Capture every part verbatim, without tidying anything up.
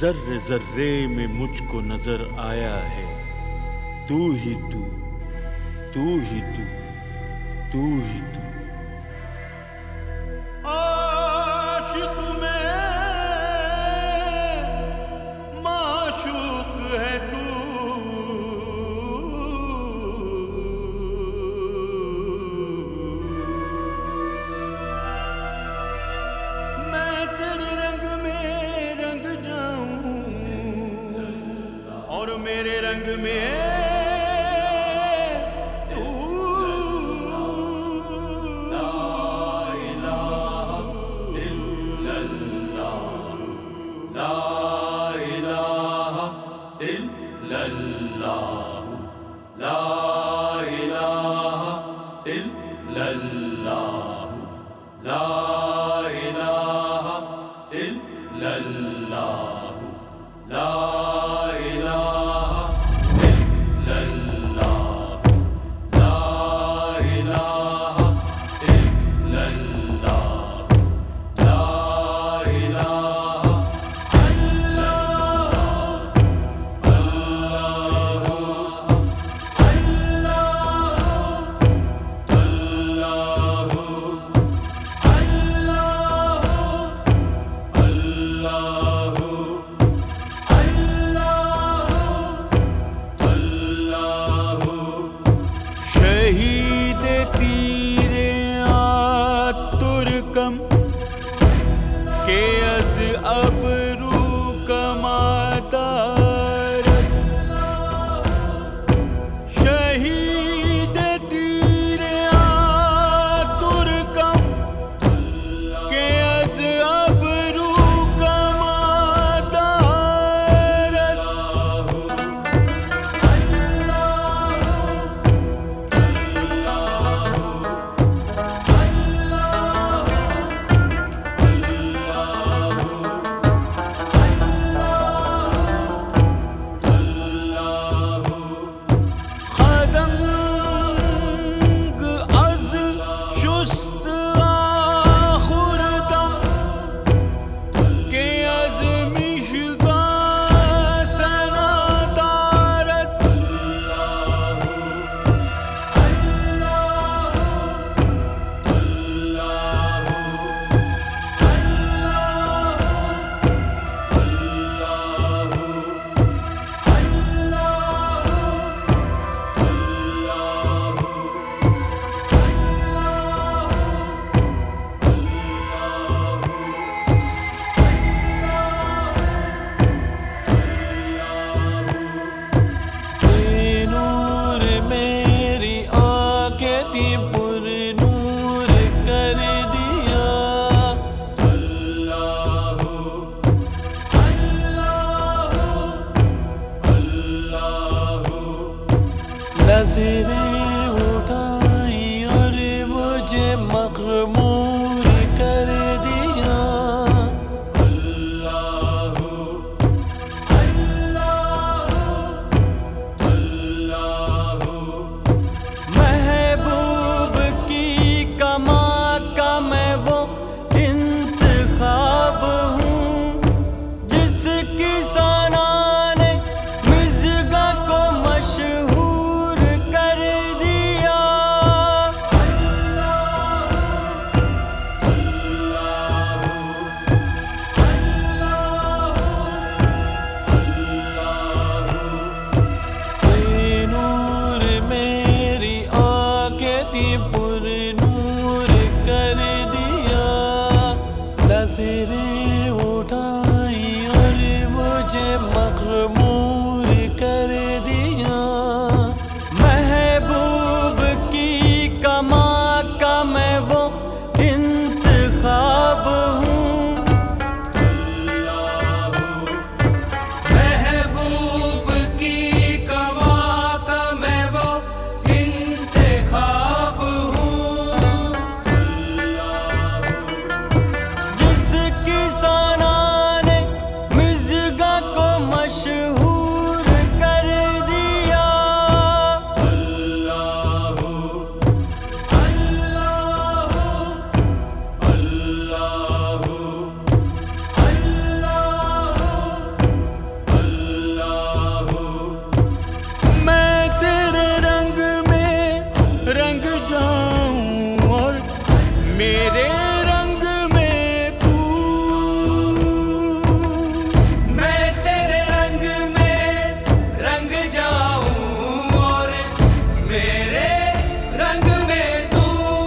ذرے ذرے میں مجھ کو نظر آیا ہے، تو ہی تو تو ہی تو تو ہی تو عاشق میں معشوق ہے تو، میں تیرے رنگ میں رنگ جاؤں اور میرے رنگ میں کہ از ابرو کمادارت، شہید تیر ترکم کہ از ابرو کمادارت، میرے رنگ میں تو، میں تیرے رنگ میں رنگ جاؤں اور میرے رنگ میں تو۔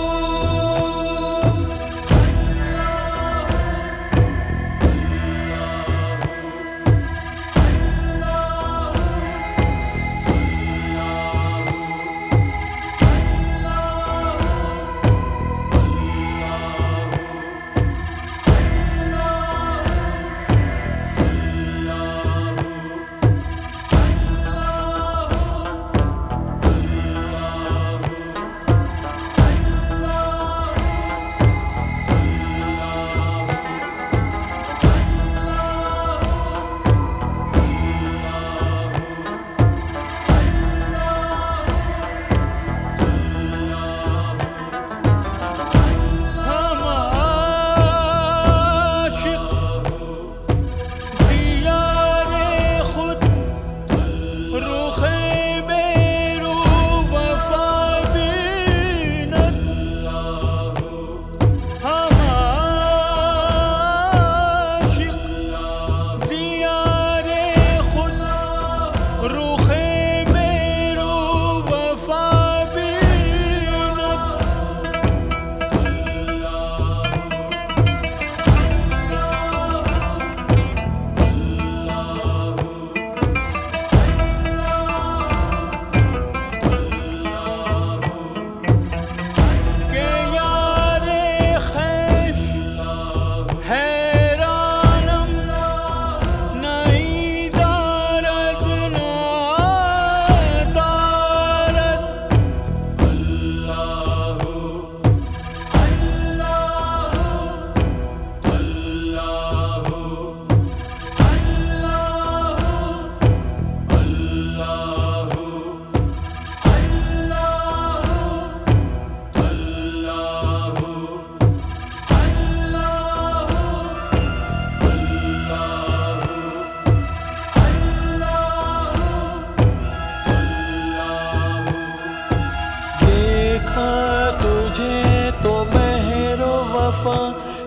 تجھے تو مہر و وفا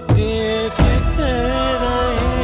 دیکھتے رہے،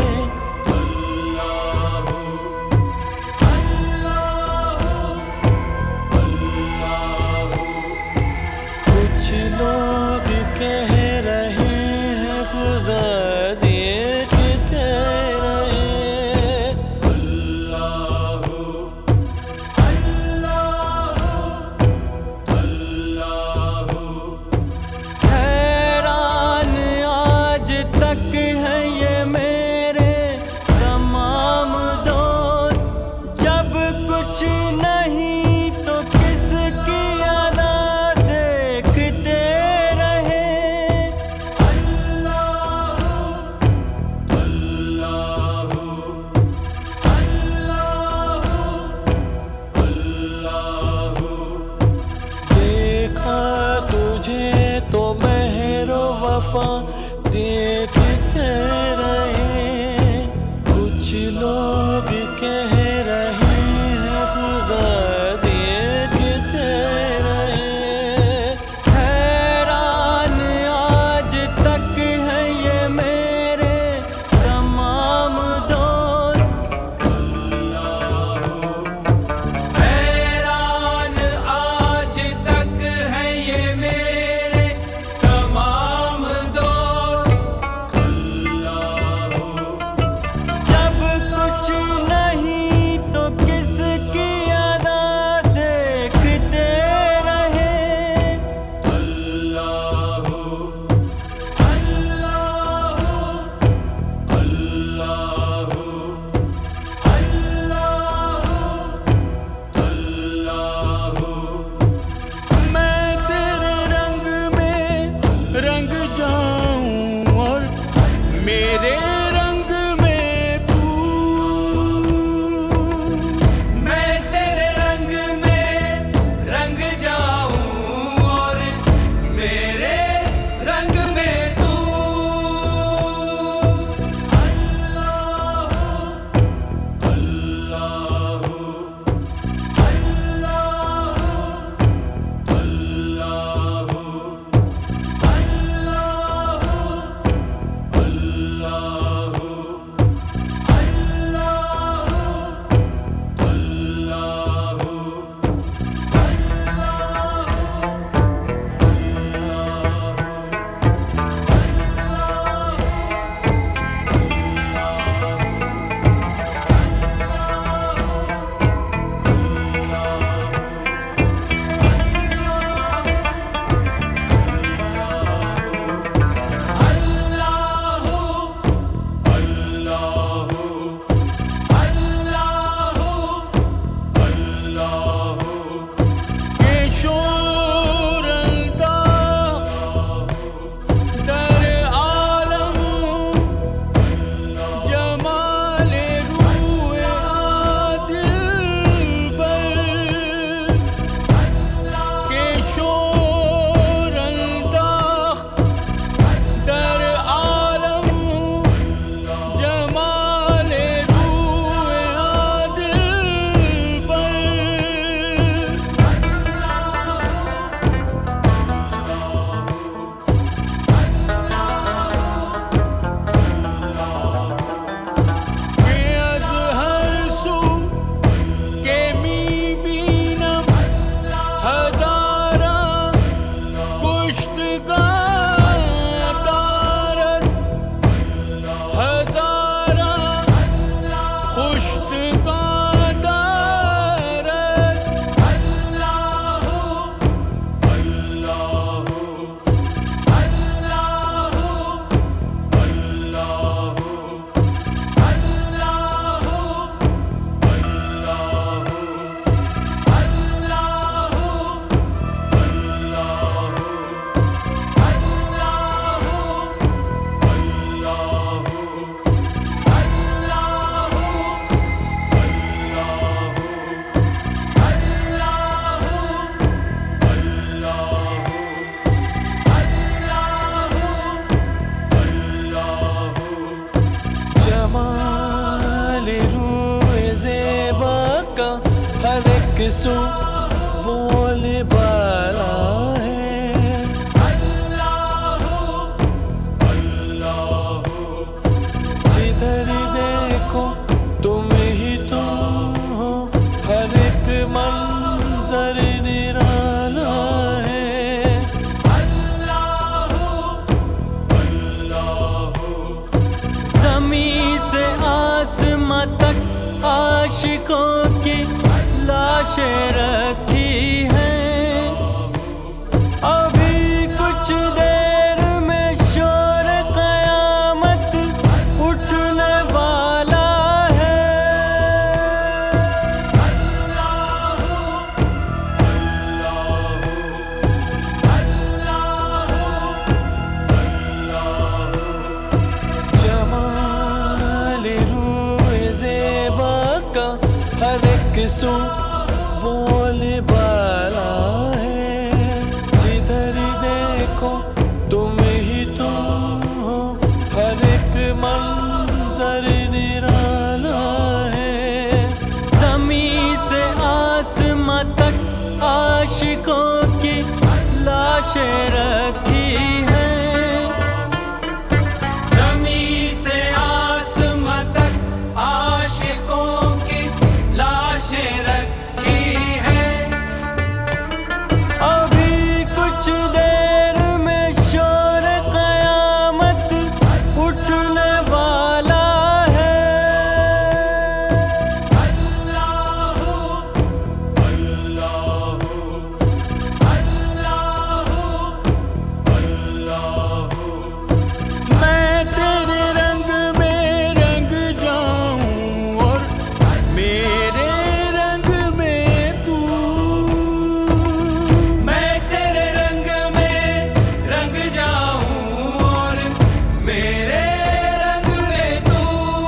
کچھ لوگ کہہ رہے ہیں خدا دیکھتے رہے۔ تجھے تو مہر و وفا دیکھتے رہے، کچھ لوگ کہہ رہے ہیں خدا دیکھتے رہے۔ حیران آج تک ہیں یہ میرے تمام دوست، حیران آج تک ہے یہ میرے تمام دوست۔ جب کچھ نہیں تو کس کی ادا دیکھتے رہے۔ میں تیرے رنگ میں رنگ جاؤں اور میرے رنگ میں تو، میں تیرے رنگ میں رنگ جاؤں اور میرے رنگ میں تو۔ اللہ سو بول بالا ہے جدھر دیکھو تم ہی تم ہو ہر ایک منظر نرالا ہے زمین سے آسماں تک عاشقوں کی لاشیں رکھی ہیں ابھی کچھ دیر میں شور قیامت اٹھنے والا ہے جمال روح زیبا کا ہر ایک سو بول بالا ہے جدھر دیکھو تم ہی تم ہو ہر ایک منظر نرالا ہے زمین سے آسماں تک عاشقوں کی لاشیں رکھی ہیں زمین سے آسماں تک عاشقوں کی لاشیں رکھی ہیں ابھی کچھ دیر میں شور قیامت اٹھنے والا ہے میں تیرے رنگ میں رنگ جاؤں اور میرے رنگ میں تو میں تیرے رنگ میں رنگ جاؤں اور میرے رنگ میں تو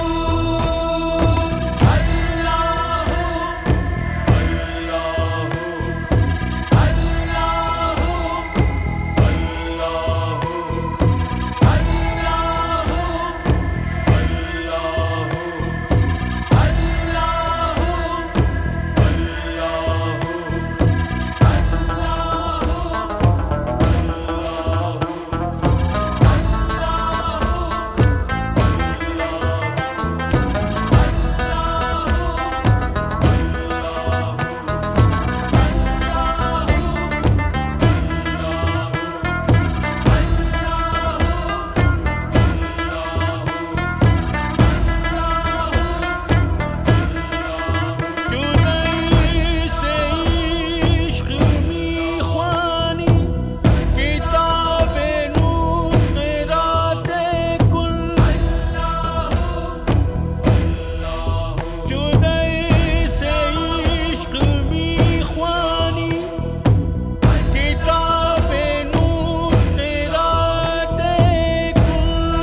کیوں نہیں سے عشق می خوانی کتاب نور قرات کل کیوں نہیں سے عشق می خوانی کتاب نور قرات کل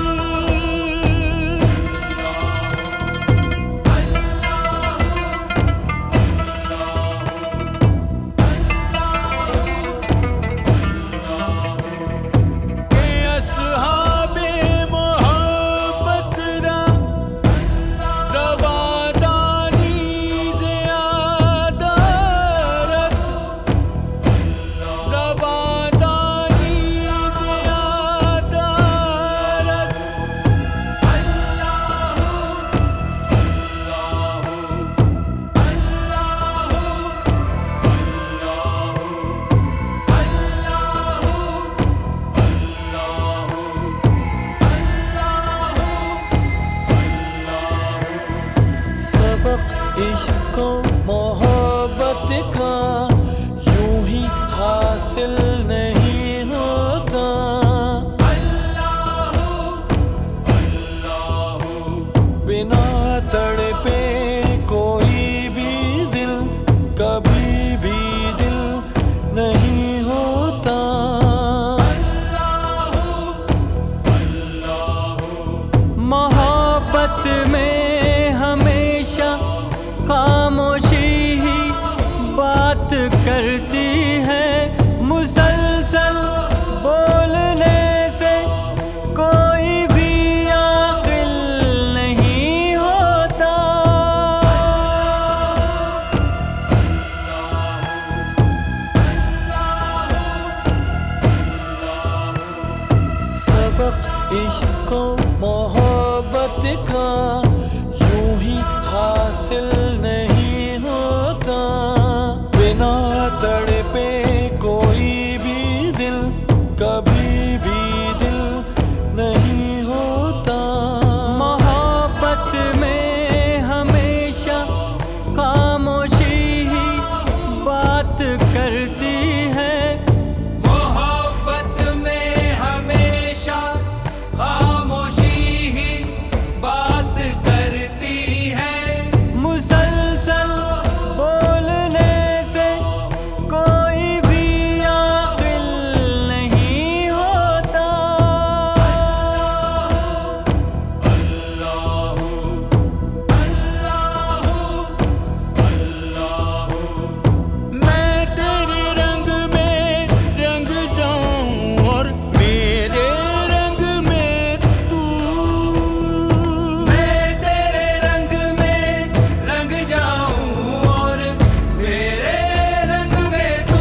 کہ اصحاب محبت را زبادانی زیادارت زبادانی زیادارت سبق عشق و محبت کا یوں ہی حاصل نہیں ہوتا بنا تڑپے کوئی بھی دل کبھی بھی دل نہیں ہوتا محبت میں ہمیشہ خاموشی ہی بات کرتی ہے مسلسل بولنے سے کوئی بھی عاقل نہیں ہوتا عشق و محبت کا یوں ہی حاصل نہیں ہوتا، بنا تڑپے کوئی بھی دل کبھی بھی دل نہیں ہوتا۔ محبت میں ہمیشہ خاموشی ہی بات کرتی ہے، محبت میں ہمیشہ خاموشی ہی بات کرتی ہے، مسلسل بولنے سے کوئی بھی عاقل نہیں ہوتا۔ میں تیرے رنگ میں رنگ جاؤں اور میرے رنگ میں تو، میں تیرے رنگ میں رنگ جاؤں اور میرے رنگ میں تو۔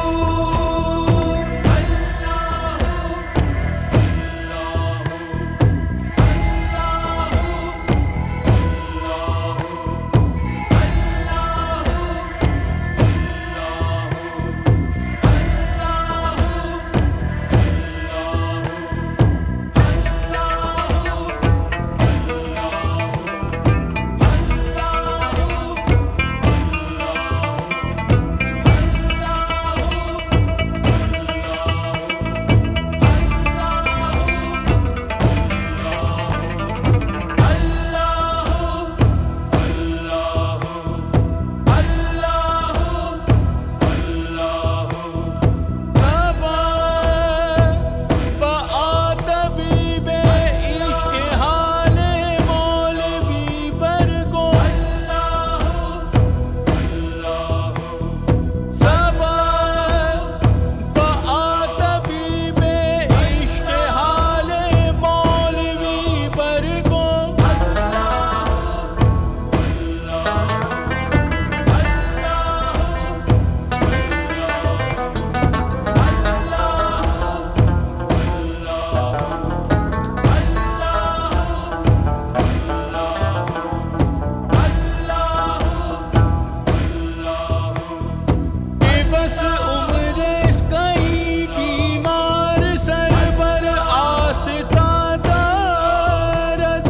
بس عمر اس کئی بیمار سر پر آستہ دارد،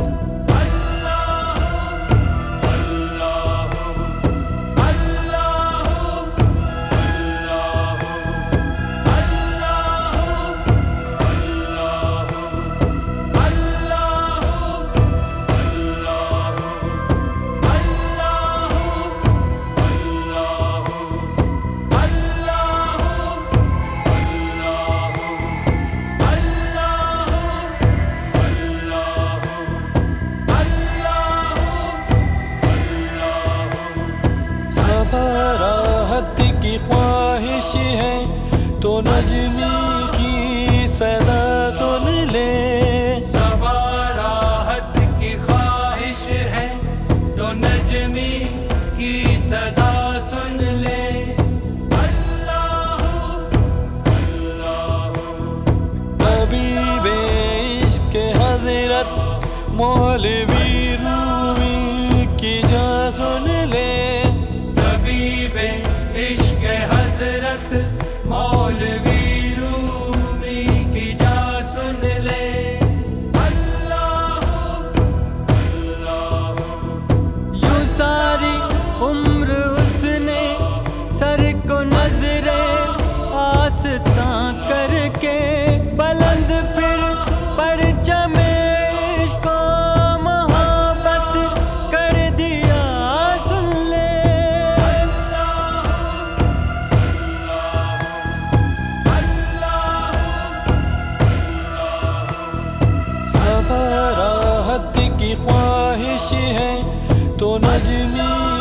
راحت کی خواہش ہے تو نجمی کی صدا سن لے، صبا راحت کی خواہش ہے تو نجمی کی صدا سن لے۔ حبیب عشق حضرت مولوی رومی کی جا سن لے، طبیب عشق حضرت مولوی رومی کی جا سن لے۔ یوں ساری عمر اس نے سر کو نظریں آستاں کر کے بلند پھر پرچم عشق و محبت کر دیا، سن لے۔ صبا راحت کی خواہش ہے تو نجمی